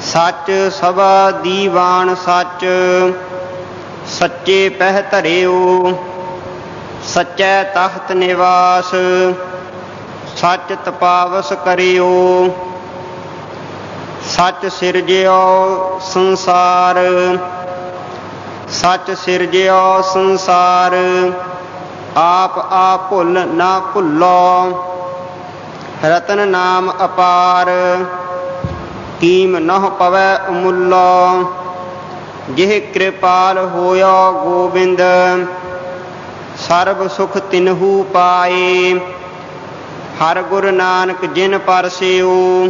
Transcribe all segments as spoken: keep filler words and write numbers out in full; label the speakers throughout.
Speaker 1: ਸੱਚ ਸਭਾ ਦੀਵਾਨ ਸੱਚ, ਸੱਚੇ ਪਹਿ ਧਰਿਓ। ਸੱਚੈ ਤਖਤ ਨਿਵਾਸ, ਸੱਚ ਤਪਾਵਸ ਕਰਿਓ। ਸੱਚ ਸਿਰਜਿਓ ਸੰਸਾਰ, ਸੱਚ ਸਿਰਜਿਓ ਸੰਸਾਰ। ਆਪ ਆਪ ਭੁੱਲ ਨਾ ਭੁੱਲੋ, ਰਤਨ ਨਾਮ ਅਪਾਰ। ਕੀਮ ਨਹੁ ਪਵੈ ਅਮੁੱਲੋ, ਜਿਹ ਕਿਰਪਾਲ ਹੋਇਓ ਗੋਬਿੰਦ। ਸਰਬ ਸੁਖ ਤਿਨਹੂ ਪਾਏ, ਹਰਿ ਗੁਰੂ ਨਾਨਕ ਜਿਨ ਪਰਸਿਓ।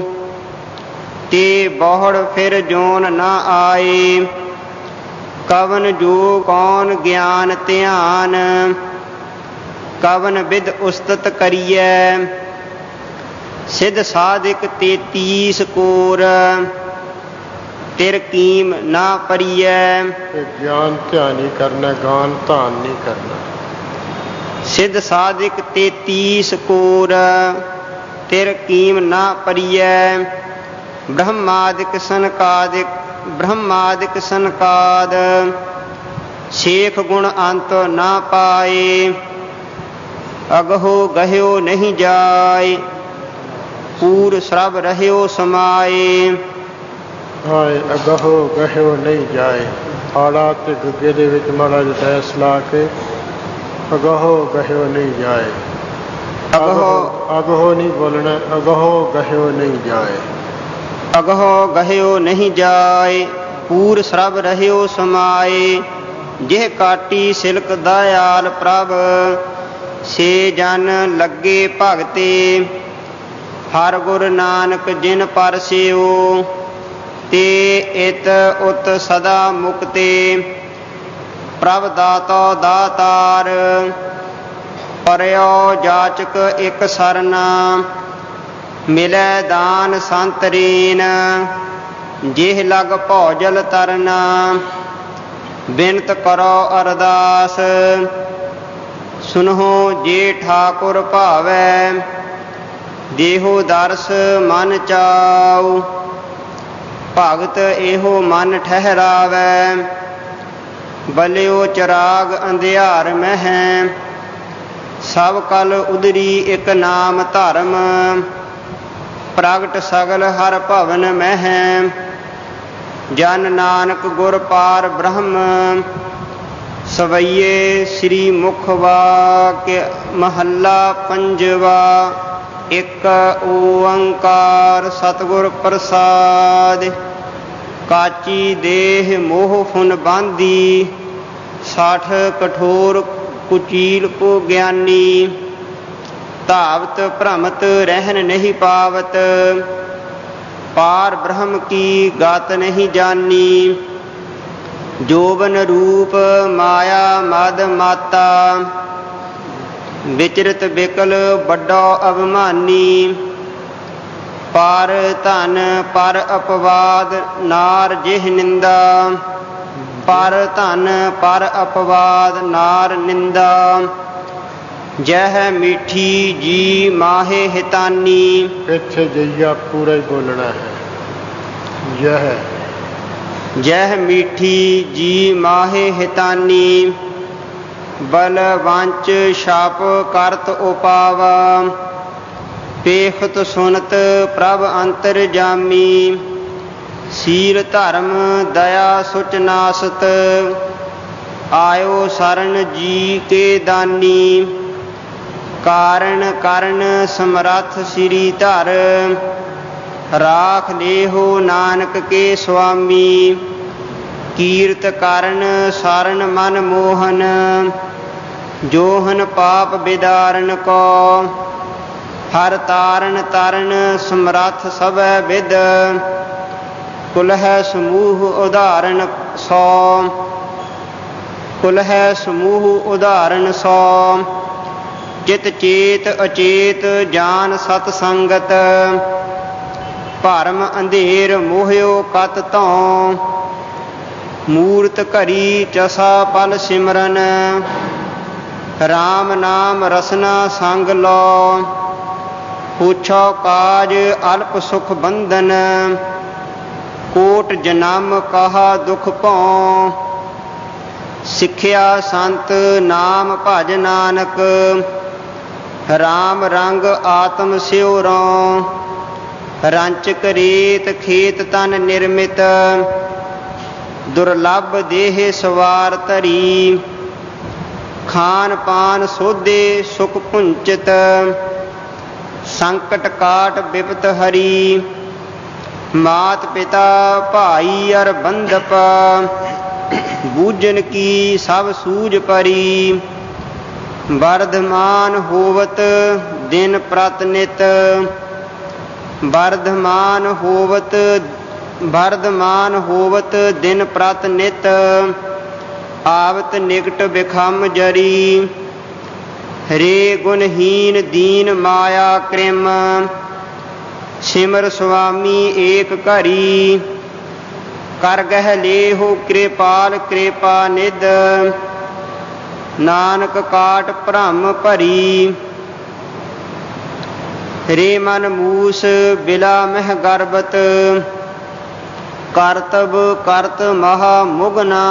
Speaker 1: ਤੇ ਬਹੁੜ ਫਿਰ ਜੋਨ ਨਾ ਆਏ, ਕਵਨ ਜੋ ਕੌਣ ਗਿਆਨ ਧਿਆਨ। ਕਵਨ ਵਿਦ ਉਸਤਤ ਕਰੀਐ, ਸਿਧ ਸਾਧਿਕ ਤੇਤੀਸ ਕੋਰ। ਤਿਰ ਕੀਮ ਨਾ ਪਰੀਐ,
Speaker 2: ਗਿਆਨ ਧਿਆਨ ਹੀ ਕਰਨਾ, ਗਾਨ ਧਾਨ ਨਹੀਂ ਕਰਨਾ।
Speaker 1: ਸਿਧ ਸਾਧਿਕ ਤੇਤੀਸ ਕੋਰ, ਤਿਰ ਕੀਮ ਨਾ ਪਰੀਐ। ਬ੍ਰਹਮਾਦਿਕ ਸਨਕਾਦਿਕ, ਬ੍ਰਹਮਾਦਿਕ ਸਨਕਾਦ। ਸ਼ੇਖ ਗੁਣ ਅੰਤ ਨਾ ਪਾਏ, ਅਗਹੋ ਗਹਿਓ ਨਹੀਂ ਜਾਏ। ਪੂਰ ਸਰਬ ਰਹਿਓ ਸਮਾਏ,
Speaker 2: ਹਾਏ ਅਗਹੋ ਗਹਿਓ ਨਹੀਂ ਜਾਏ। ਹਾੜਾ ਤੇ ਗੁੱਗੇ ਦੇ ਵਿੱਚ ਮਾੜਾ ਜਿਹਾ ਡੈਸ ਲਾ ਕੇ ਅਗਹੋ ਗਹਿਓ ਨਹੀਂ ਜਾਏ। ਅਗਹੋ ਅਗਹੋ ਨਹੀਂ ਬੋਲਣਾ, ਅਗਹੋ ਗਹਿਓ ਨਹੀਂ ਜਾਏ।
Speaker 1: ਅਗਹੋ ਗਹਿਓ ਨਹੀਂ ਜਾਏ, ਪੂਰ ਸਰਬ ਰਹਿਓ ਸਮਾਏ। ਜਿਹ ਕਾਟੀ ਸਿਲਕ ਦਇਆਲ ਪ੍ਰਭ, ਸੇ ਜਨ ਲੱਗੇ ਭਗਤੇ। ਹਰਿ ਗੁਰੂ ਨਾਨਕ ਜਿਨ ਪਰਸਿਓ, ਤੇ ਇਤ ਉਤ ਸਦਾ ਮੁਕਤੇ। ਪ੍ਰਭ ਦਾਤਾ ਦਾਤਾਰ, ਪਰਿਓ ਜਾਚਕ ਇਕ ਸਰਨਾ। ਮਿਲੈ ਦਾਨ ਸੰਤਰੀਨ, ਜਿਹ ਲਗ ਭੌਜਲ ਤਰਨਾ। ਬਿਨਤ ਕਰੋ ਅਰਦਾਸ, ਸੁਨਹੁ ਜੇ ਠਾਕੁਰ ਭਾਵੈ। ਦੇਹੋ ਦਰਸ ਮਨ ਚਾਉ, ਭਗਤ ਇਹੋ ਮਨ ਠਹਿਰਾਵੈ। ਬਲਿਓ ਚਰਾਗ ਅੰਧਿਆਰ ਮਹਿ, ਸਭ ਕਲ ਉਦਰੀ ਇਕ ਨਾਮ ਧਰਮ। ਪ੍ਰਗਟ ਸਗਲ ਹਰ ਭਵਨ ਮਹਿ, ਜਨ ਨਾਨਕ ਗੁਰ ਪਾਰ ਬ੍ਰਹਮ। ਸਵਈਏ ਸ੍ਰੀ ਮੁਖ ਵਾਕਿ ਮਹੱਲਾ ਪੰਜਵਾ। ਇਕ ਓੰਕਾਰ ਸਤਿਗੁਰ ਪ੍ਰਸਾਦਿ। ਕਾਚੀ ਦੇਹ ਮੋਹ ਫੁਨ ਬਾਂਧੀ, ਸਾਠ ਕਠੋਰ ਕੁਚੀਲ ਕੋ ਗਿਆਨੀ। ਧਾਵਤ ਭ੍ਰਮਤ ਰਹਿਨ ਨਹੀਂ ਪਾਵਤ, ਪਾਰ ਬ੍ਰਹਮ ਕੀ ਗਤ ਨਹੀਂ ਜਾਨੀ। ਜੋਬਨ ਰੂਪ ਮਾਇਆ ਮਦ ਮਾਤਾ, ਵਿਚਰਤ ਬਿਕਲ ਵੱਡਾ ਅਭਿਮਾਨੀ। ਪਰ ਧਨ ਪਰ ਅਪਵਾਦ, ਨਾਰ ਜਿਹ ਨਿੰਦਾ। ਪਰ ਧਨ ਪਰ ਅਪਵਾਦ, ਨਾਰ ਨਿੰਦਾ। ਜਹ ਮੀਠੀ ਜੀ ਮਾਹੇ ਹਿਤਾਨੀ।
Speaker 2: ਇੱਥੇ ਜਈਆ ਪੂਰਾ ਹੀ ਬੋਲਣਾ ਹੈ। ਜਹ
Speaker 1: ਜਹ ਮੀਠੀ ਜੀ ਮਾਹੇ ਹਿਤਾਨੀ। ਬਲ ਵਾਂਚ ਛਾਪ ਕਰਤ ਉਪਾਵਾ, ਪੇਖਤ ਸੁਨਤ ਪ੍ਰਭ ਅੰਤਰ ਜਾਮੀ। ਸੀਲ ਧਰਮ ਦਇਆ ਸੁਚ ਨਾਸਤ, ਆਇਓ ਸਰਨ ਜੀ ਕੇ ਦਾਨੀ। ਕਾਰਨ ਕਰਨ ਸਮਰੱਥ ਸ੍ਰੀ ਧਰ, ਰਾਖ ਲੇਹੋ ਨਾਨਕ ਕੇ ਸੁਆਮੀ। ਕੀਰਤ ਕਰਨ ਸਾਰਨ ਮਨ ਮੋਹਨ, ਜੋਹਨ ਪਾਪ ਬਿਦਾਰਨ ਕੋ। ਹਰ ਤਾਰਨ ਤਰਨ ਸਮਰੱਥ ਸਭੈ ਵਿਦ, ਕੁਲਹਿ ਸਮੂਹ ਉਦਾਹਰਨ ਸੋ। ਕੁਲਹਿ ਸਮੂਹ ਉਦਾਹਰਨ ਸੋ। ਚਿਤ ਚੇਤ ਅਚੇਤ ਜਾਨ ਸਤ ਸੰਗਤ, ਭਰਮ ਅੰਧੇਰ ਮੋਹਿਓ ਕਤ ਧਉ। ਮੂਰਤ ਘਰੀ ਚਸਾ ਪਲ ਸਿਮਰਨ, ਰਾਮ ਨਾਮ ਰਸਨਾ ਸੰਗ ਲੋ। ਪੁੱਛੋ ਕਾਜ ਅਲਪ ਸੁਖ ਬੰਧਨ, ਕੋਟ ਜਨਮ ਕਹਾ ਦੁਖ ਭਉ, ਸਿੱਖਿਆ ਸੰਤ ਨਾਮ ਭਜ ਨਾਨਕ, ਰਾਮ ਰੰਗ ਆਤਮ ਸਿਉਰੋਂ, ਰੰਚਕ ਰੇਤ ਖੇਤ ਤਨ ਨਿਰਮਿਤ, ਦੁਰਲਭ ਦੇਹ ਸਵਾਰ ਧਰੀ, ਖਾਨ ਪਾਨ ਸੋਧੇ ਸੁਖ ਪੁੰਚਿਤ, ਸੰਕਟ ਕਾਟ ਬਿਪਤ ਹਰੀ, ਮਾਤ ਪਿਤਾ ਭਾਈ ਅਰ ਬੰਧਪ, ਬੂਝਨ ਕੀ ਸਭ ਸੂਝ ਪਰੀ, ਵਰਧਮਾਨ ਹੋਵਤ ਦਿਨ ਪ੍ਰਤ ਨਿਤ, ਵਰਧਮਾਨ ਹੋਵਤ ਵਰਧਮਾਨ ਹੋਵਤ ਦਿਨ ਪ੍ਰਤ ਨਿਤ, ਆਵਤ ਨਿਕਟ ਬਿਖਮ ਜਰੀ, ਰੇ ਗੁਣਹੀਨ ਦੀਨ ਮਾਇਆ ਕ੍ਰਿਮ, ਸਿਮਰ ਸੁਆਮੀ ਏਕ ਘਰੀ, ਕਰ ਗਹਿ ਲੇਹੁ ਕਿਰਪਾਲ ਕਿਰਪਾ ਨਿਧ, ਨਾਨਕ ਕਾਟ ਭ੍ਰਮ ਭਰੀ, ਰੇ ਮਨ ਮੂਸ ਬਿਲਾ ਮਹਿ ਗਰਬਤ, ਕਰਤਬ ਕਰਤ ਮਹਾ ਮੁਗਨਾ,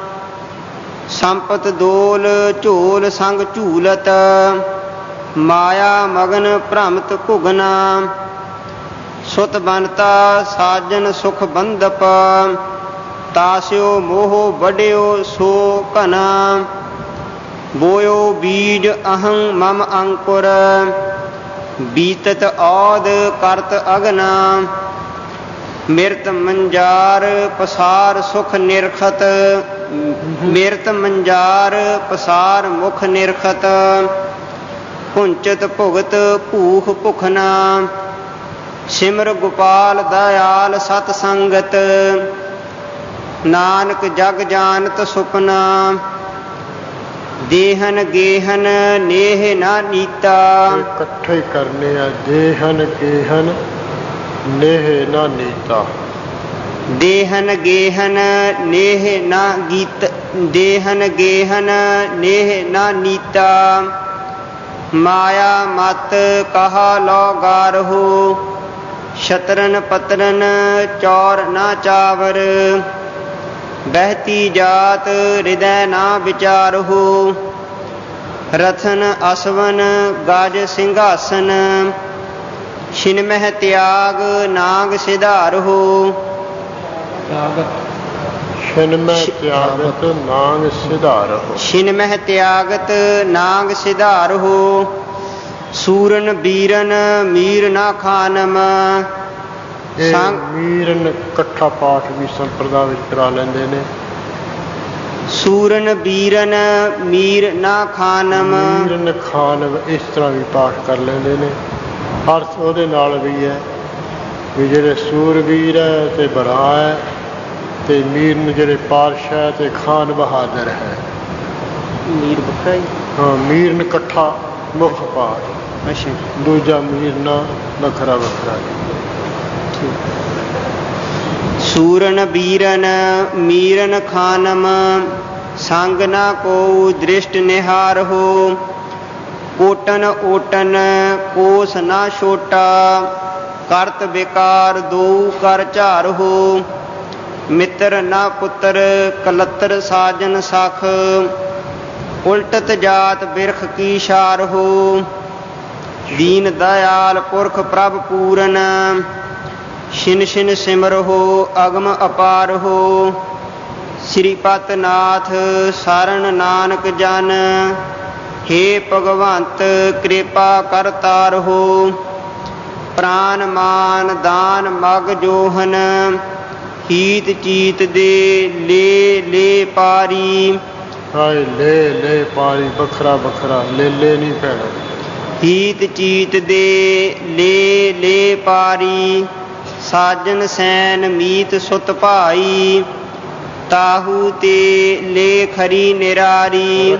Speaker 1: ਸੰਪਤ ਦੋਲ ਝੋਲ ਸੰਗ ਝੂਲਤ, ਮਾਇਆ ਮਗਨ ਭ੍ਰਮਤ ਘੁਗਨਾ, ਸੁਤ ਬਨਤਾ ਸਾਜਨ ਸੁਖ ਬੰਧਪ, ਤਾਸਿਓ ਮੋਹ ਵਡਿਓ ਸੋ ਘਨਾ, ਬੋਇਓ ਬੀਜ ਅਹੰ ਮਮ ਅੰਕੁਰ, ਬੀਤਤ ਔਦ ਕਰਤ ਅਗਨਾ, ਮਿਰਤ ਮੰਜਾਰ ਪਸਾਰ ਸੁਖ ਨਿਰਖਤ, ਮਿਰਤ ਮੰਜਾਰ ਪਸਾਰ ਮੁਖ ਨਿਰਖਤ, ਪੁੰਚਤ ਭੁਗਤ ਭੂਖ ਭੁਖਨਾ, ਸਿਮਰ ਗੋਪਾਲ ਦਇਆਲ ਸਤ ਸੰਗਤ, ਨਾਨਕ ਜਗ ਜਾਨਤ ਸੁਪਨਾ, ਦੇਹਨ ਗੇਹਨ ਨੇਹ ਨਾ ਨੀਤਾ,
Speaker 2: ਇਕੱਠੇ ਕਰਨੇ ਆ, ਦੇਹਨ ਗੇਹਨ ਨੇਹ ਨਾ ਨੀਤਾ,
Speaker 1: ਦੇਹਨ ਗੇਹਨ ਨੇਹ ਨਾ ਗੀਤ, ਦੇਹਨ ਗੇਹਨ ਨੇਹ ਨਾ ਨੀਤਾ, ਮਾਇਆ ਮਤ ਕਹਾ ਲੋ ਗਾਰਹੁ, ਸ਼ਤਰਨ ਪਤਰਨ ਚੌਰ ਨਾ ਚਾਵਰ, ਬਹਿਤੀ ਜਾਤ ਹਿਰਦੈ ਨਾ ਵਿਚਾਰਹੁ, ਰਥਨ ਅਸਵਨ ਗਜ ਸਿੰਘਾਸਨ, ਛਿਨ ਮਹਿ ਤਿਆਗ ਨਾਗ ਸਿਧਾਰਹੁ,
Speaker 2: ਛਿਨ ਮਹਿ ਤਿਆਗਤ ਨਾਗ ਸਿਧਾਰਹੁ,
Speaker 1: ਛਿਨ ਮਹਿ ਤਿਆਗਤ ਨਾਗ ਸਿਧਾਰਹੁ, ਸੂਰਨ ਬੀਰਨ ਮੀਰ ਨਾ ਖਾਨਮ,
Speaker 2: ਮੀਰਨ ਇਕੱਠਾ ਪਾਠ ਵੀ ਸੰਪਰਦਾ ਵਿੱਚ ਕਰਾ ਲੈਂਦੇ ਨੇ,
Speaker 1: ਸੂਰਨ ਬੀਰਨ ਮੀਰ ਨਾ ਖਾਨਮ,
Speaker 2: ਮੀਰਨ ਖਾਨਮ ਇਸ ਤਰ੍ਹਾਂ ਵੀ ਪਾਠ ਕਰ ਲੈਂਦੇ ਨੇ। ਅਰਥ ਉਹਦੇ ਨਾਲ ਵੀ ਹੈ ਵੀ ਜਿਹੜੇ ਸੂਰਬੀਰ ਹੈ ਤੇ ਬਰਾ ਹੈ, ਤੇ ਮੀਰ ਨੂੰ ਜਿਹੜੇ ਪਾਤਸ਼ਾਹ ਤੇ ਖਾਨ ਬਹਾਦਰ ਹੈ।
Speaker 1: ਮੀਰ ਵੱਖਰਾ ਹੀ?
Speaker 2: ਹਾਂ, ਮੀਰ ਨੂੰ ਇਕੱਠਾ ਮੁੱਖ ਪਾਠ,
Speaker 1: ਅੱਛਾ,
Speaker 2: ਦੂਜਾ ਮੀਰ ਨਾ ਵੱਖਰਾ ਵੱਖਰਾ।
Speaker 1: ਸੂਰਨ ਬੀਰਨ ਮੀਰਨ ਖਾਨਮ, ਸੰਗ ਨਾ ਕੋ ਦ੍ਰਿਸ਼ਟ ਨਿਹਾਰਹੁ, ਕੋਟਨ ਓਟਨ ਕੋਸ ਨਾ ਛੋਟਾ, ਕਰਤ ਵਿਕਾਰ ਦੋ ਕਰ ਝਾਰਹੁ, ਮਿੱਤਰ ਨਾ ਪੁੱਤਰ ਕਲੱਤਰ ਸਾਜਨ ਸਖ, ਉਲਟਤ ਜਾਤ ਬਿਰਖ ਕੀ ਸ਼ਾਰਹੁ, ਦੀਨ ਦਇਆਲ ਪੁਰਖ ਪ੍ਰਭ ਪੂਰਨ, ਛਿਨ ਛਿਨ ਸਿਮਰਹੁ ਅਗਮ ਅਪਾਰਹੁ, ਸ੍ਰੀਪਤ ਨਾਥ ਸਰਣ ਨਾਨਕ ਜਨ, ਹੇ ਭਗਵੰਤ ਕਿਰਪਾ ਕਰ ਤਾਰਹੁ, ਪ੍ਰਾਨ ਮਾਨ ਦਾਨ ਮਗ ਜੋਹਨ, ਹੀਤ ਚੀਤ ਦੇ ਲੇ ਲੇ ਪਾਰੀ,
Speaker 2: ਹਾਏ ਲੈ ਲੈ ਪਾਰੀ ਵੱਖਰਾ ਵੱਖਰਾ, ਲੈ ਲੈ ਨਹੀਂ ਪੈਣਾ,
Speaker 1: ਹੀਤ ਚੀਤ ਦੇ ਲੇ ਲੇ ਪਾਰੀ, ਸਾਜਨ ਸੈਨ ਮੀਤ ਸੁਤ ਭਾਈ, ਤਾਹੂ ਤੇ ਲੇ ਖਰੀ ਨਿਰਾਰੀ,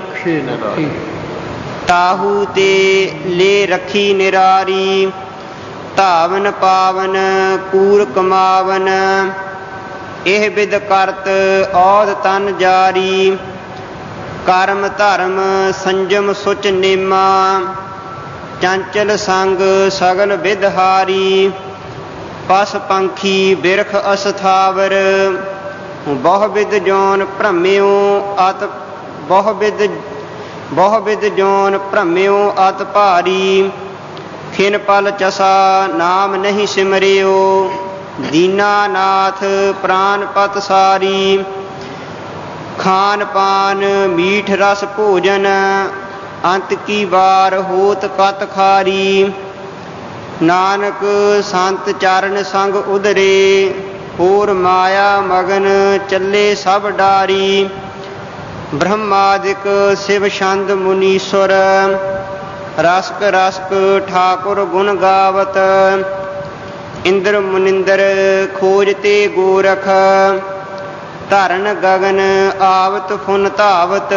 Speaker 1: ਤਾਹੂ ਤੇ ਲੇ ਰੱਖੀ ਨਿਰਾਰੀ, ਧਾਵਨ ਪਾਵਨ ਕੂਰ ਕਮਾਵਨ, ਇਹ ਬਿਦ ਕਰਤ ਔਧ ਤਨ ਜਾਰੀ, ਕਰਮ ਧਰਮ ਸੰਜਮ ਸੁਚ ਨੇਮਾ, ਚੰਚਲ ਸੰਗ ਸਗਲ ਵਿਦਹਾਰੀ, ਪਸ ਪੰਖੀ ਬਿਰਖ ਅਸਥਾਵਰ। ਬਹੁ ਬਿਦ ਜੋਨ ਭ੍ਰਮਿਓ ਅਤ ਬਹੁ ਬਿਦ ਬਹੁ ਬਿਦ ਜੋਨ ਭ੍ਰਮਿਓ ਅਤ ਭਾਰੀ। ਖਿਨ ਪਲ ਚਸਾ ਨਾਮ ਨਹੀਂ ਸਿਮਰਿਓ। ਦੀਨਾਨਾਥ ਪ੍ਰਾਨ ਪਤ ਸਾਰੀ। ਖਾਨ ਪਾਨ ਮੀਠ ਰਸ ਭੋਜਨ ਅੰਤ ਕੀ ਵਾਰ ਹੋਤ ਕਤ ਖਾਰੀ। ਨਾਨਕ ਸੰਤ ਚਰਨ ਸੰਗ ਉਧਰੇ ਹੋਰ ਮਾਇਆ ਮਗਨ ਚੱਲੇ ਸਭ ਡਾਰੀ। ਬ੍ਰਹਮਾਦਿਕ ਸ਼ਿਵ ਛੰਦ ਮੁਨੀਸਵਰ ਰਸਕ ਰਸਕ ਠਾਕੁਰ ਗੁਣ ਗਾਵਤ। ਇੰਦਰ ਮੁਨਿੰਦਰ ਖੋਜ ਤੇ ਗੋਰਖ ਧਰਨ ਗਗਨ ਆਵਤ ਫੁਨ ਧਾਵਤ।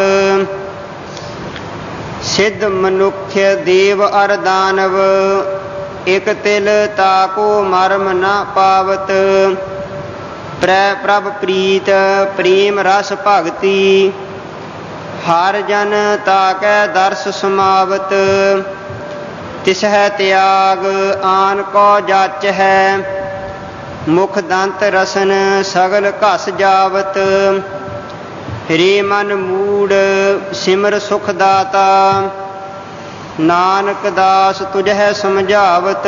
Speaker 1: ਸਿੱਧ ਮਨੁੱਖ ਦੇਵ ਅਰ ਦਾਨਵ ਇਕ ਤਿਲ ਤਾਕੋ ਮਰਮ ਨਾ ਪਾਵਤ। ਪ੍ਰੈ ਪ੍ਰਭ ਪ੍ਰੀਤ ਪ੍ਰੇਮ ਰਸ ਭਗਤੀ ਹਰ ਜਨ ਤਾਕੈ ਦਰਸ ਸਮਾਵਤ। ਤਿਸਹਿ ਤਿਆਗ ਆਨ ਕੋ ਜਾਚ ਹੈ ਮੁਖ ਦੰਤ ਰਸਨ ਸਗਲ ਘਸ ਜਾਵਤ। ਰੇ ਮਨ ਮੂੜ ਸਿਮਰ ਸੁਖ ਦਾਤਾ ਨਾਨਕ ਦਾਸ ਤੁਝਹਿ ਸਮਝਾਵਤ।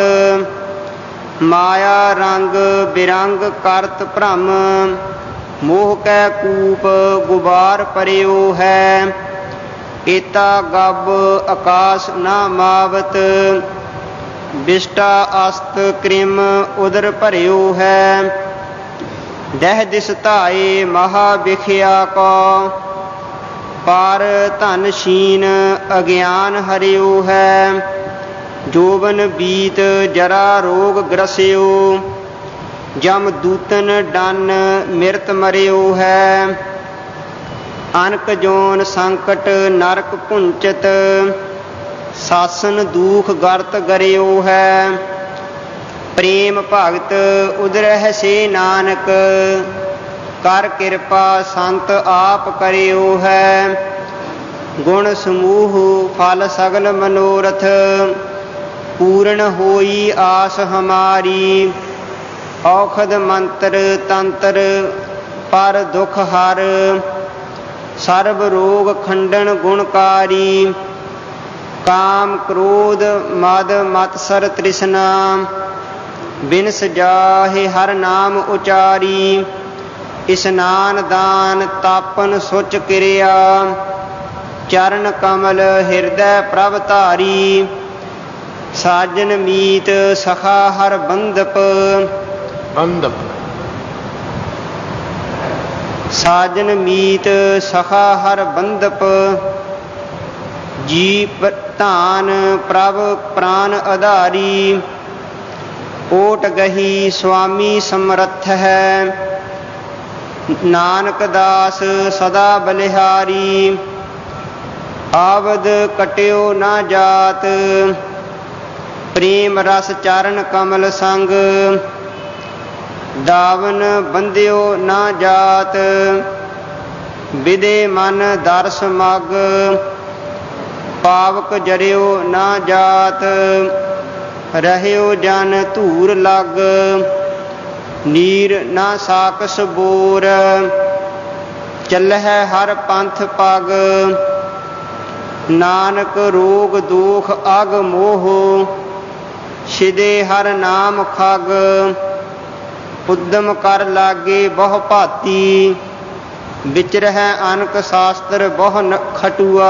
Speaker 1: ਮਾਇਆ ਰੰਗ ਬਿਰੰਗ ਕਰਤ ਭ੍ਰਮ ਮੋਹ ਕੈ ਕੂਪ ਗੁਬਾਰ ਪਰਿਓ ਹੈ। ਏਤਾ ਗਬ ਆਕਾਸ ਨਾ ਮਾਵਤ ਬਿਸ਼ਟਾ ਅਸਤ ਕ੍ਰਿਮ ਉਦਰ ਭਰਿਓ ਹੈ। ਦਹਿ ਦਿਸ ਧਾਏ ਮਹਾ ਵਿਖਿਆ ਕੋ ਪਾਰ ਧਨ ਸ਼ੀਨ ਅਗਿਆਨ ਹਰਿਓ ਹੈ। ਜੋਬਨ ਬੀਤ ਜਰਾ ਰੋਗ ਗ੍ਰਸਿਓ ਜਮ ਦੂਤਨ ਡਨ ਮਿਰਤ ਮਰਿਓ ਹੈ। ਅਨਕ ਜੋਨ ਸੰਕਟ ਨਰਕ ਪੁੰਚਤ ਸਾਸਨ ਦੂਖ ਗਰਤ ਗਰਿਓ ਹੈ। ਪ੍ਰੇਮ ਭਗਤ ਉਦਰਹਿ ਸੇ ਨਾਨਕ ਕਰ ਕਿਰਪਾ ਸੰਤ ਆਪ ਕਰਿਓ ਹੈ। ਗੁਣ ਸਮੂਹ ਫਲ ਸਗਲ ਮਨੋਰਥ ਪੂਰਨ ਹੋਈ ਆਸ ਹਮਾਰੀ। ਔਖਦ ਮੰਤਰ ਤੰਤਰ ਪਰ ਦੁਖ ਹਰ ਸਰਬ ਰੋਗ ਖੰਡਨ ਗੁਣਕਾਰੀ। ਕਾਮ ਕ੍ਰੋਧ ਮਦ ਮਤਸਰ ਤ੍ਰਿਸ਼ਨਾ ਬਿਨਸ ਜਾਹੇ ਹਰ ਨਾਮ ਉਚਾਰੀ। ਇਸਨਾਨ ਦਾਨ ਤਾਪਨ ਸੁਚ ਕਿਰਿਆ ਚਰਨ ਕਮਲ ਹਿਰਦੈ ਪ੍ਰਭ ਧਾਰੀ। ਸਾਜਨ ਮੀਤ ਸਖਾ ਹਰ ਬੰਦਪ
Speaker 2: ਬੰਦਪ
Speaker 1: ਸਾਜਨ ਮੀਤ ਸਖਾ ਹਰ ਬੰਦਪ। ਜੀ ਧਾਨ ਪ੍ਰਭ ਪ੍ਰਾਨ ਆਧਾਰੀ। ਓਟ ਗਹੀ ਸੁਆਮੀ ਸਮਰੱਥ ਹੈ ਨਾਨਕ ਦਾਸ ਸਦਾ ਬਲਿਹਾਰੀ। ਆਵਦ ਕਟਿਓ ਨਾ ਜਾਤ ਪ੍ਰੇਮ ਰਸ ਚਰਨ ਕਮਲ ਸੰਗ। ਦਾਵਨ ਬੰਧਿਓ ਨਾ ਜਾਤ ਵਿਦੇ ਮਨ ਦਰਸ ਮਗ। ਪਾਵਕ ਜਰਿਓ ਨਾ ਜਾਤ ਰਹਿਓ ਜਨ ਧੂਰ ਲਗ। ਨੀਰ ਨਾ ਸਾਕਸ ਬੋਰ ਚੱਲਹਿ ਹਰ ਪੰਥ ਪਗ। ਨਾਨਕ ਰੋਗ ਦੋਖ ਅਗ ਮੋਹ ਸਿਦੇ ਹਰ ਨਾਮ ਖਗ। ਉਦਮ ਕਰ ਲਾਗੇ ਬਹੁ ਭਾਤੀ ਵਿਚਰਹਿ ਅਨਕ ਸ਼ਾਸਤਰ ਬਹੁ ਖਟੂਆ।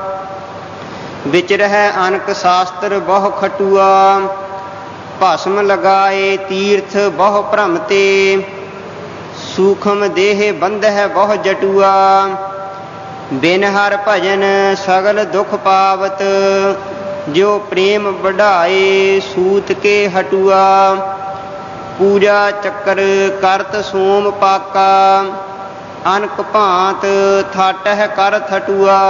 Speaker 1: ਵਿਚਰਹਿ ਅਨਕ ਸ਼ਾਸਤਰ ਬਹੁ ਖਟੂਆ। ਭਸਮ ਲਗਾਏ ਤੀਰਥ ਬਹੁ ਭ੍ਰਮ ਤੇ ਸੂਖਮ ਦੇਹ ਬੰਧਹਿ ਬਹੁ ਜਟੂਆ। ਬਿਨ ਹਰ ਭਜਨ ਸਗਲ ਦੁਖ ਪਾਵਤ ਜਿਉ ਪ੍ਰੇਮ ਵਢਾਏ ਸੂਤ ਕੇ ਹਟੂਆ। ਪੂਜਾ ਚੱਕਰ ਕਰਤ ਸੋਮ ਪਾਕਾ ਅਨਕ ਭਾਂਤ ਥਾਟਹਿ ਕਰ ਥਟੂਆ।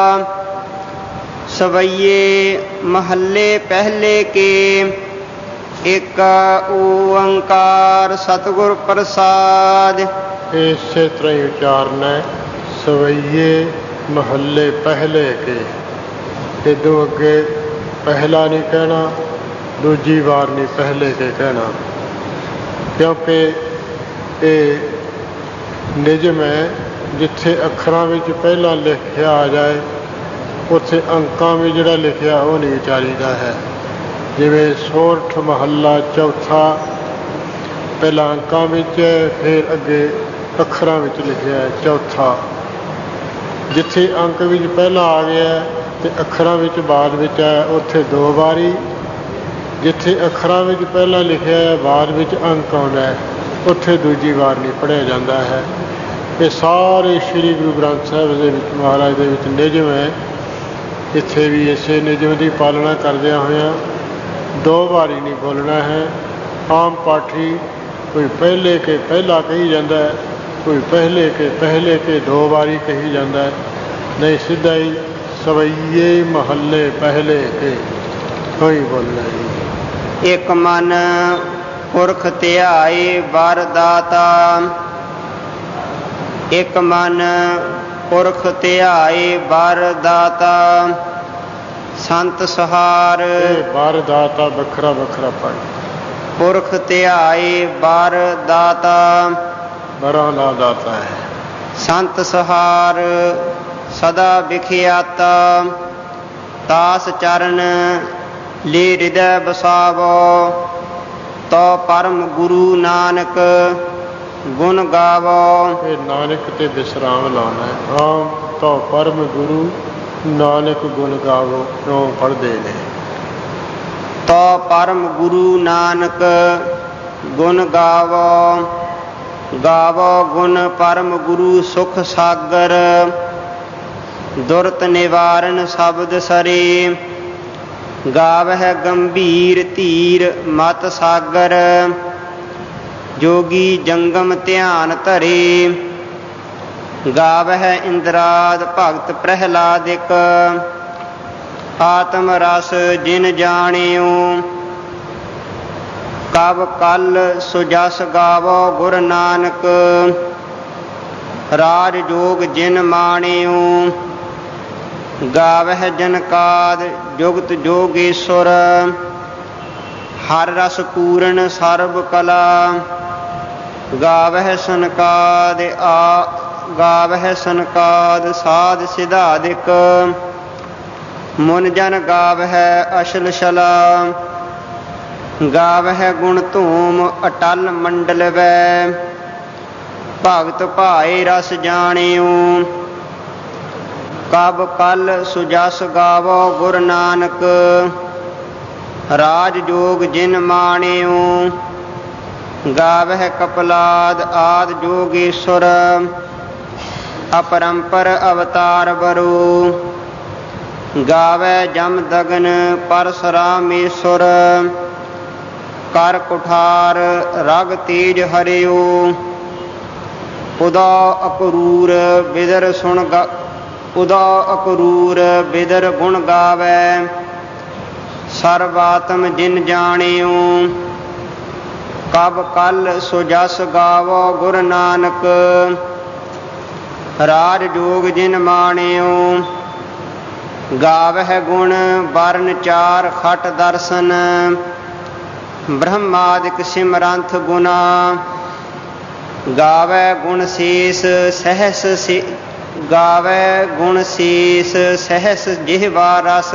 Speaker 1: ਸਵਈਏ ਮਹੱਲੇ ਪਹਿਲੇ ਕੇ ਏਕ ਓੰਕਾਰ ਸਤਿਗੁਰ ਪ੍ਰਸਾਦ।
Speaker 2: ਇਸੇ ਤਰ੍ਹਾਂ ਹੀ ਉਚਾਰਨਾ ਹੈ। ਸਵਈਏ ਮਹੱਲੇ ਪਹਿਲੇ ਕੇ। ਇਦੋਂ ਅੱਗੇ ਪਹਿਲਾ ਨਹੀਂ ਕਹਿਣਾ ਦੂਜੀ ਵਾਰ ਨਹੀਂ ਪਹਿਲੇ ਕੇ ਕਹਿਣਾ। ਕਿਉਂਕਿ ਇਹ ਨਿਯਮ ਹੈ, ਜਿੱਥੇ ਅੱਖਰਾਂ ਵਿੱਚ ਪਹਿਲਾਂ ਲਿਖਿਆ ਆ ਜਾਏ ਉੱਥੇ ਅੰਕਾਂ ਵਿੱਚ ਜਿਹੜਾ ਲਿਖਿਆ ਉਹ ਨਹੀਂ ਵਿਚਾਰੀਦਾ ਹੈ। ਜਿਵੇਂ ਸੋਰਠ ਮਹੱਲਾ ਚੌਥਾ ਪਹਿਲਾਂ ਅੰਕਾਂ ਵਿੱਚ ਹੈ, ਫਿਰ ਅੱਗੇ ਅੱਖਰਾਂ ਵਿੱਚ ਲਿਖਿਆ ਹੈ ਚੌਥਾ। ਜਿੱਥੇ ਅੰਕ ਵਿੱਚ ਪਹਿਲਾਂ ਆ ਗਿਆ ਅਤੇ ਅੱਖਰਾਂ ਵਿੱਚ ਬਾਅਦ ਵਿੱਚ ਹੈ ਉੱਥੇ ਦੋ ਵਾਰੀ, ਜਿੱਥੇ ਅੱਖਰਾਂ ਵਿੱਚ ਪਹਿਲਾਂ ਲਿਖਿਆ ਹੈ ਬਾਅਦ ਵਿੱਚ ਅੰਕ ਆਉਂਦਾ ਹੈ ਉੱਥੇ ਦੂਜੀ ਵਾਰ ਨਹੀਂ ਪੜ੍ਹਿਆ ਜਾਂਦਾ ਹੈ। ਇਹ ਸਾਰੇ ਸ਼੍ਰੀ ਗੁਰੂ ਗ੍ਰੰਥ ਸਾਹਿਬ ਦੇ ਵਿੱਚ ਮਹਾਰਾਜ ਦੇ ਵਿੱਚ ਨਿਯਮ ਹੈ। ਇੱਥੇ ਵੀ ਇਸੇ ਨਿਯਮ ਦੀ ਪਾਲਣਾ ਕਰਦਿਆਂ ਹੋਇਆਂ ਦੋ ਵਾਰੀ ਨਹੀਂ ਬੋਲਣਾ ਹੈ। ਆਮ ਪਾਠੀ ਕੋਈ ਪਹਿਲੇ ਕੇ ਪਹਿਲਾ ਕਹੀ ਜਾਂਦਾ ਹੈ, ਕੋਈ ਪਹਿਲੇ ਕੇ ਪਹਿਲੇ ਕੇ ਦੋ ਵਾਰੀ ਕਹੀ ਜਾਂਦਾ ਹੈ, ਨਹੀਂ ਸਿੱਧਾ ਹੀ ਸਵਈਏ ਮਹੱਲੇ ਪਹਿਲੇ ਕੇ ਕੋਈ ਬੋਲਣਾ ਜੀ।
Speaker 1: ਇੱਕ ਮਨ ਪੁਰਖ ਧਿਆਏ ਵਰ ਦਾਤਾ, ਇੱਕ ਮਨ ਪੁਰਖ ਧਿਆਏ ਵਰ ਦਾਤਾ, ਸੰਤ ਸਹਾਰ।
Speaker 2: ਵਰ ਦਾਤਾ ਵੱਖਰਾ ਵੱਖਰਾ ਪੜ੍ਹ।
Speaker 1: ਪੁਰਖ ਧਿਆਏ ਵਰ ਦਾਤਾ,
Speaker 2: ਵਰਾਂ ਦਾ ਦਾਤਾ ਹੈ।
Speaker 1: ਸੰਤ ਸਹਾਰ ਸਦਾ ਵਿਖਿਆਤਾ, ਤਾਸ ਚਰਨ ਲੇ ਹਿਰਦੈ ਬਸਾਵੋ, ਤੋ ਪਰਮ ਗੁਰੂ ਨਾਨਕ ਗੁਣ ਗਾਵੋ।
Speaker 2: ਇਹ ਨਾਨਕ ਤੇ ਵਿਸਰਾਮ ਲਾਉਣਾ ਹੈ। ਆਮ ਤੋ ਪਰਮ ਗੁਰੂ ਨਾਨਕ ਗੁਣ ਗਾਵੋ ਕਿਉਂ ਪੜ੍ਹਦੇ ਨੇ?
Speaker 1: ਤੋ ਪਰਮ ਗੁਰੂ ਨਾਨਕ ਗੁਣ ਗਾਵੋ, ਗਾਵੋ ਗੁਣ ਪਰਮ ਗੁਰੂ ਸੁਖ ਸਾਗਰ, ਦੁਰਤ ਨਿਵਾਰਨ ਸ਼ਬਦ ਸਰੇ, ਗਾਵਹਿ ਗੰਭੀਰ ਧੀਰ ਮਤ ਸਾਗਰ, ਜੋਗੀ ਜੰਗਮ ਧਿਆਨ ਧਰੇ, ਗਾਵਹਿ ਇੰਦਰਾਦ ਭਗਤ ਪ੍ਰਹਿਲਾਦਿਕ, ਆਤਮ ਰਸ ਜਿਨ ਜਾਣਿਓ, ਕਬ ਕਲ ਸੁਜਸ ਗਾਵੋ ਗੁਰ ਨਾਨਕ, ਰਾਜ ਜੋਗ ਜਿਨ ਮਾਣਿਓ, ਗਾਵਹਿ ਜਨਕਾਦ ਜੁਗਤ ਜੋਗੇਸ਼ਵਰ, ਹਰ ਰਸ ਪੂਰਨ ਸਰਬ ਕਲਾ, ਗਾਵਹਿ ਸਨਕਾਦ ਆ ਗਾਵਹਿ ਸਨਕਾਦ ਸਾਧ ਸਿਧਾਦਿਕ, ਮੁਨ ਜਨ ਗਾਵਹਿ ਅਸ਼ਲ ਸ਼ਲਾ, ਗਾਵਹਿ ਗੁਣ ਧੂਮ ਅਟਲ ਮੰਡਲ ਵੈ, ਭਗਤ ਭਾਏ ਰਸ ਜਾਣਿਓ, ਕਬ ਕਲ ਸੁਜਸ ਗਾਵੋ ਗੁਰ ਨਾਨਕ, ਰਾਜ ਜੋਗ ਜਿਨ ਮਾਣਿਓ, ਗਾਵਹਿ ਕਪਲਾਦ ਆਦ ਜੋਗੇਸ਼ਵਰ, ਅਪਰੰਪਰ ਅਵਤਾਰ ਬਰੋ, ਗਾਵੈ ਜਮ ਦਗਨ ਪਰਸਰਾਮੇਸ਼ਵਰ, ਕਰ ਕੁਠਾਰ ਰਗ ਤੇਜ ਹਰਿਓ, ਉਦਾ ਅਕਰੂਰ ਬਿਦਰ ਸੁਣ ਗਾ ਉਦਾ ਅਕਰੂਰ ਬਿਦਰ ਗੁਣ ਗਾਵੈ, ਸਰਵਾਤਮ ਜਿਨ ਜਾਣਿਓ, ਕਬ ਕਲ ਸੁਜਸ ਗਾਵੋ ਗੁਰ ਨਾਨਕ, ਰਾਜ ਜੋਗ ਜਿਨ ਮਾਣਿਓ, ਗਾਵਹਿ ਗੁਣ ਵਰਨ ਚਾਰ ਖਟ ਦਰਸ਼ਨ, ਬ੍ਰਹਮਾਦਿਕ ਸਿਮਰੰਥ ਗੁਨਾ, ਗਾਵੈ ਗੁਣ ਸੀਸ ਸਹਿਸ ਸੀ ਗਾਵੈ ਗੁਣ ਸੀਸ ਸਹਿਸ ਜਿਹਵਾ ਰਸ,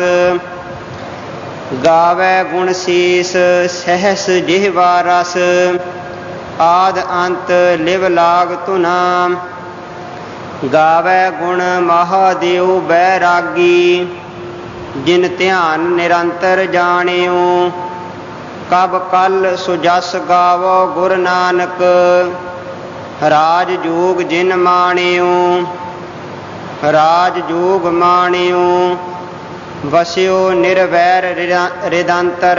Speaker 1: ਗਾਵੈ ਗੁਣ ਸੀਸ ਸਹਿਸ ਜਿਹਵਾ ਰਸ, ਆਦ ਅੰਤ ਲਿਵ ਲਾਗ ਧੁਨਾ, ਗਾਵੈ ਗੁਣ ਮਹਾਦੇਵ ਬੈਰਾਗੀ, ਜਿਨ ਧਿਆਨ ਨਿਰੰਤਰ ਜਾਣਿਓ, ਕਬ ਕਲ ਸੁਜਸ ਗਾਵੋ ਗੁਰ ਨਾਨਕ, ਰਾਜ ਜੋਗ ਜਿਨ ਮਾਣਿਓ, ਰਾਜ ਜੋਗ ਮਾਣਿਓ, ਵਸਿਓ ਨਿਰਵੈਰ ਰਿਦੰਤਰ,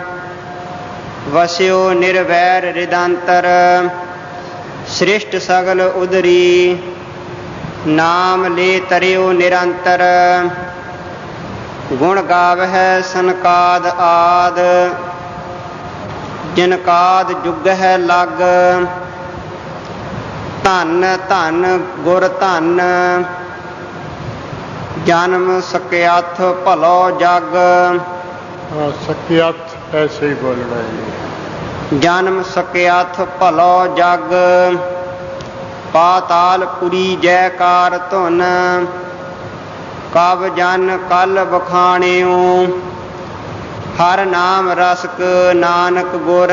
Speaker 1: ਵਸਿਓ ਨਿਰਵੈਰ ਰਿਦੰਤਰ, ਸ੍ਰਿਸ਼ਟ ਸਗਲ ਉਦਰੀ, ਨਾਮ ਲੈ ਤਰਿਓ ਨਿਰੰਤਰ, ਗੁਣ ਗਾਵਹਿ ਸਨਕਾਦ ਆਦ, ਜਿਨਕਾਦ ਜੁਗਹਿ ਲਗ, ਧਨ ਧਨ ਗੁਰ ਧਨ, ਜਨਮ ਸਕਿਆਥ ਭਲੋ ਜਗ।
Speaker 2: ਸਕਿਆਥ ਐਸੇ ਹੀ ਬੋਲਣਾ ਹੈ।
Speaker 1: ਜਨਮ ਸਕਿਆਥ ਭਲੋ ਜਗ ਪਾਤਾਲ ਪੁਰੀ ਜੈਕਾਰ ਧੁਨ ਕਬ ਜਨ ਕਲ ਬਖਾਣਿਓ ਹਰ ਨਾਮ ਰਸਕ ਨਾਨਕ ਗੁਰ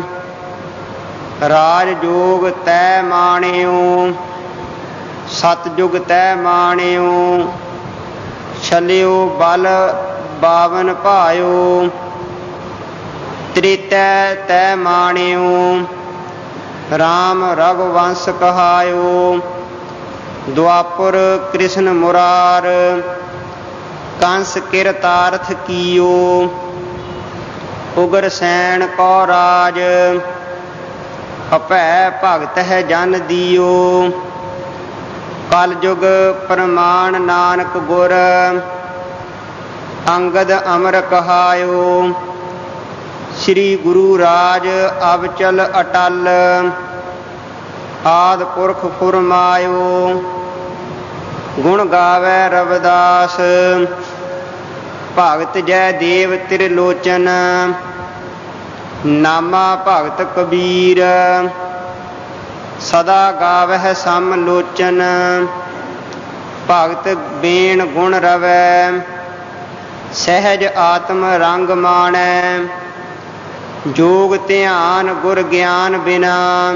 Speaker 1: ਰਾਜ ਜੋਗ ਤੈ ਮਾਣਿਓ ਸਤਜੁਗ ਤੈ ਮਾਣਿਓ ਛਲਿਓ ਬਲ ਬਾਵਨ ਭਾਇਓ ਤ੍ਰੇਤੈ ਤੈ ਮਾਣਿਓ ਰਾਮ ਰਘੁਵੰਸ਼ ਕਹਾਇਓ ਦੁਆਪੁਰ ਕ੍ਰਿਸ਼ਨ ਮੁਰਾਰ ਕੰਸ ਕਿਰਤਾਰਥ ਕੀਓ ਉਗਰ ਸੈਣ ਕੋ ਰਾਜ ਅਭੈ ਭਗਤ ਹੈ ਜਨ ਦੀਓ ਕਲ ਯੁਗ ਪ੍ਰਮਾਣ ਨਾਨਕ ਗੁਰ ਅੰਗਦ ਅਮਰ ਕਹਾਇਓ ਸ੍ਰੀ ਗੁਰੂ ਰਾਜ ਅਵਚਲ ਅਟਲ ਆਦਿ ਪੁਰਖ ਫੁਰਮਾਇਓ ਗੁਣ ਗਾਵੈ ਰਵਿਦਾਸ ਭਗਤ ਜੈ ਦੇਵ ਤ੍ਰਿਲੋਚਨ ਨਾਮਾ ਭਗਤ ਕਬੀਰ ਸਦਾ ਗਾਵਹਿ ਸਮ ਲੋਚਨ ਭਗਤ ਬੇਣ ਗੁਣ ਰਵੈ ਸਹਿਜ ਆਤਮ ਰੰਗ ਮਾਣੈ ਜੋਗ ਧਿਆਨ ਗੁਰ ਗਿਆਨ ਬਿਨਾ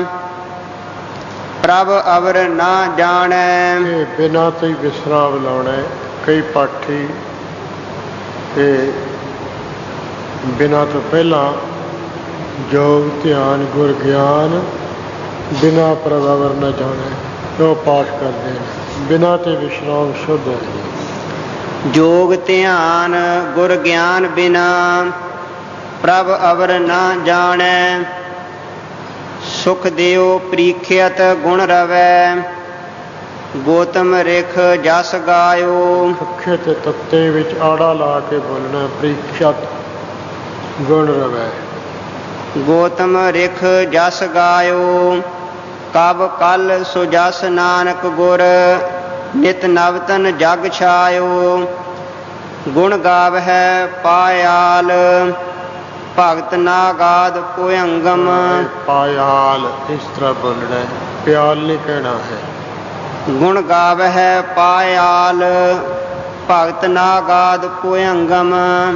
Speaker 1: ਪ੍ਰਭ ਅਵਰ ਨਾ ਜਾਣੈ।
Speaker 2: ਬਿਨਾ ਤੋਂ ਹੀ ਵਿਸਰਾਮ ਲਾਉਣਾ। ਕਈ ਪਾਠੀ ਤੇ ਬਿਨਾ ਤੋਂ ਪਹਿਲਾਂ ਜੋਗ ਧਿਆਨ ਗੁਰ ਗਿਆਨ ਬਿਨਾ ਪ੍ਰਭ ਅਵਰ ਨਾ ਜਾਣੈ ਉਹ ਪਾਠ ਕਰਦੇ ਨੇ। ਬਿਨਾ ਤੇ ਵਿਸਰਾਮ ਸ਼ੁੱਧ ਹੈ।
Speaker 1: ਜੋਗ ਧਿਆਨ ਗੁਰ ਗਿਆਨ ਬਿਨਾ ਪ੍ਰਭ ਅਵਰ ਨਾ ਜਾਣੈ ਸੁਖ ਦਿਓ ਪ੍ਰੀਖਿਅਤ ਗੁਣ ਰਵੈ ਗੋਤਮ ਰਿਖ ਜਸ ਗਾਇਓ।
Speaker 2: ਸੁਖੇ ਤੇ ਤੱਤੇ ਵਿੱਚ ਆੜਾ ਲਾ ਕੇ ਬੋਲਣਾ। ਪ੍ਰੀਖਿਅਤ ਗੁਣ ਰਵੈ
Speaker 1: ਗੋਤਮ ਰਿਖ ਜਸ ਗਾਇਓ ਕਬ ਕਲ ਸੋ ਜਸ ਨਾਨਕ ਗੁਰ ਨਿਤ ਨਵਤਨ ਜਗ ਛਾਇਓ ਗੁਣ ਗਾਵਹਿ ਪਾਇਆਲ ਭਗਤ ਨਾਗਾਦ ਭੁਯੰਗਮ।
Speaker 2: ਪਾਇਆਲ ਇਸ ਤਰ੍ਹਾਂ ਬੋਲਣਾ ਹੈ, ਪਿਆਲ ਨਹੀਂ ਕਹਿਣਾ ਹੈ।
Speaker 1: ਗੁਣ ਗਾਵਹਿ ਪਾਇਆਲ ਭਗਤ ਨਾਗਾਦ ਭੁਯੰਗਮ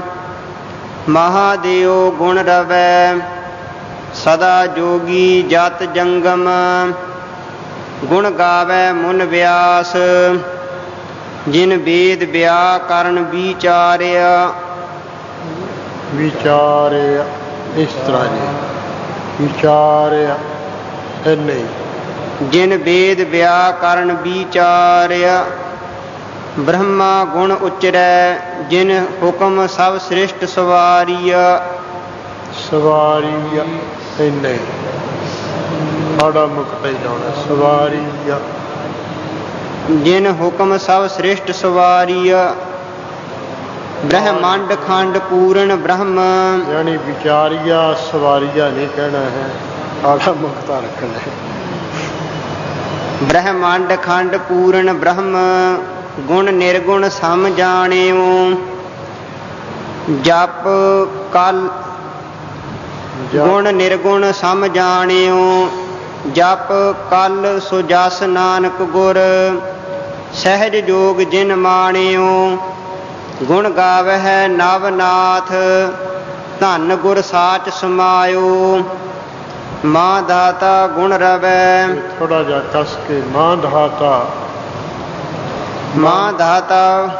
Speaker 1: ਮਹਾਦੇਵ ਗੁਣ ਰਵੈ ਸਦਾ ਜੋਗੀ ਜਤ ਜੰਗਮ ਗੁਣ ਗਾਵੈ ਮੁਨ ਵਿਆਸ ਜਿਨ ਵੇਦ ਵਿਆਕਰਨ ਵਿਚਾਰਿਆ।
Speaker 2: ਵਿਚਾਰਿਆ ਇਸ ਤਰ੍ਹਾਂ ਜੀ ਵਿਚਾਰਿਆ ਨਹੀਂ।
Speaker 1: ਜਿਨ ਵੇਦ ਵਿਆਕਰਨ ਵਿਚਾਰਿਆ ਬ੍ਰਹਮਾ ਗੁਣ ਉਚਰੈ ਜਿਨ ਹੁਕਮ ਸਭ ਸ੍ਰਿਸ਼ਟ ਸਵਾਰੀਆ।
Speaker 2: ਸਵਾਰੀਆ ਨਹੀਂ ਸਾਡਾ ਮੁਕਤ ਹੀ ਜਾਣਾ। ਸਵਾਰੀਆ
Speaker 1: ਜਿਨ ਹੁਕਮ ਸਭ ਸ੍ਰਿਸ਼ਟ ਸਵਾਰੀਆ ਬ੍ਰਹਮੰਡ ਖੰਡ ਪੂਰਨ ਬ੍ਰਹਮ।
Speaker 2: ਯਾਨੀ ਵਿਚਾਰੀਆ ਸਵਾਰੀਆ ਨਹੀਂ ਕਹਿਣਾ ਹੈ। ਸਾਡਾ ਮੁਕਤਾ ਰੱਖਣਾ ਹੈ।
Speaker 1: ਬ੍ਰਹਮੰਡ ਖੰਡ ਪੂਰਨ ਬ੍ਰਹਮ ਗੁਣ ਨਿਰਗੁਣ ਸਮ ਜਾਣਿਓ ਜਪ ਕਲ ਗੁਣ ਨਿਰਗੁਣ ਸਮ ਜਾਣਿਓ ਜਪ ਕਲ ਸੋ ਜਸ ਨਾਨਕ ਗੁਰ ਸਹਿਜ ਜੋਗ ਜਿਨ ਮਾਣਿਓ ਗੁਣ ਗਾਵਹਿ ਨਵਨਾਥ ਧੰਨ ਗੁਰ ਸਾਚ ਸਮਾਇਓ ਮਾਂ ਦਾਤਾ ਗੁਣ ਰਵੈ।
Speaker 2: ਥੋੜਾ ਜਿਹਾ ਕਸ ਕੇ ਮਾਂ ਦਾਤਾ
Speaker 1: ਮਾਂ ਦਾਤਾ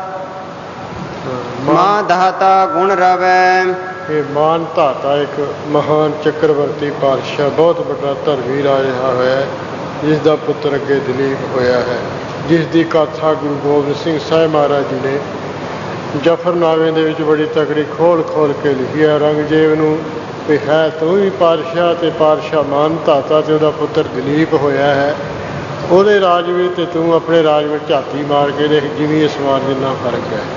Speaker 1: ਮਾਂ ਦਾਤਾ ਗੁਣ ਰਵੈ।
Speaker 2: ਇਹ ਮਾਨ ਧਾਤਾ ਇੱਕ ਮਹਾਨ ਚੱਕਰਵਰਤੀ ਪਾਤਸ਼ਾਹ ਬਹੁਤ ਵੱਡਾ ਧਰਮੀ ਰਾਜਾ ਹੋਇਆ ਜਿਸ ਦਾ ਪੁੱਤਰ ਅੱਗੇ ਦਲੀਪ ਹੋਇਆ ਹੈ ਜਿਸ ਦੀ ਗਾਥਾ ਗੁਰੂ ਗੋਬਿੰਦ ਸਿੰਘ ਸਾਹਿਬ ਮਹਾਰਾਜ ਜੀ ਨੇ ਜਫਰਨਾਮੇ ਦੇ ਵਿੱਚ ਬੜੀ ਤਕੜੀ ਖੋਲ ਖੋਲ ਕੇ ਲਿਖੀ ਹੈ। ਔਰੰਗਜ਼ੇਬ ਨੂੰ ਵੀ ਹੈ ਤੂੰ ਵੀ ਪਾਤਸ਼ਾਹ ਅਤੇ ਪਾਤਸ਼ਾਹ ਮਾਨ ਧਾਤਾ ਅਤੇ ਉਹਦਾ ਪੁੱਤਰ ਦਲੀਪ ਹੋਇਆ ਹੈ ਉਹਦੇ ਰਾਜ ਵਿੱਚ ਅਤੇ ਤੂੰ ਆਪਣੇ ਰਾਜ ਵਿੱਚ ਝਾਤੀ ਮਾਰ ਕੇ ਦੇਖ ਜਿਵੇਂ ਅਸਮਾਨ ਜਿੰਨਾ ਫਰਕ ਹੈ।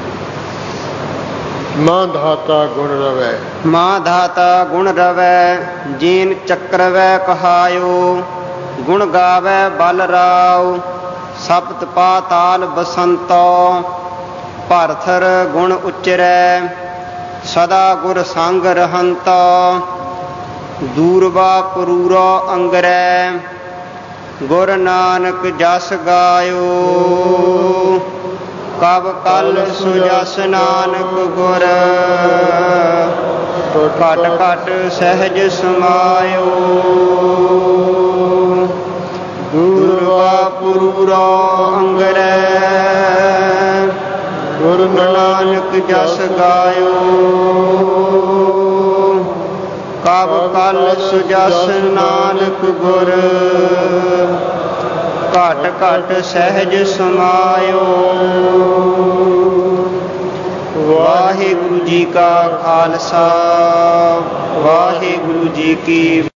Speaker 2: ਮਾਂ ਦਾਤਾ ਗੁਣ ਰਵੈ
Speaker 1: ਮਾਂ ਦਾਤਾ ਗੁਣ ਰਵੈ ਜੀਨ ਚੱਕਰਵੈ ਕਹਾਇਓ ਗੁਣ ਗਾਵੈ ਬਲ ਰਾਉ ਸਪਤ ਪਾਤਾਲ ਬਸੰਤੋ ਭਰਥਰ ਗੁਣ ਉਚਰੈ ਸਦਾ ਗੁਰ ਸੰਗ ਰਹੰਤੋ ਦੂਰਵਾ ਪਰੂਰਾ ਅੰਗਰੈ ਗੁਰ ਨਾਨਕ ਜਸ ਗਾਇਓ ਕਬ ਕਲ ਸੁਜਸ ਨਾਨਕ ਗੁਰ ਘਟ ਘਟ ਸਹਿਜ ਸਮਾਇਓ ਦੂਰਵਾ ਪਰੂਰਾ ਅੰਗਰੈ ਗੁਰ ਨਾਨਕ ਜਸ ਗਾਇਓ ਕਬ ਕਲ ਸੁਜਸ ਨਾਨਕ ਗੁਰ ਘਟ ਘਟ ਸਹਿਜ ਸਮਾਇਓ। ਵਾਹਿਗੁਰੂ ਜੀ ਕਾ ਖਾਲਸਾ ਵਾਹਿਗੁਰੂ ਜੀ ਕੀ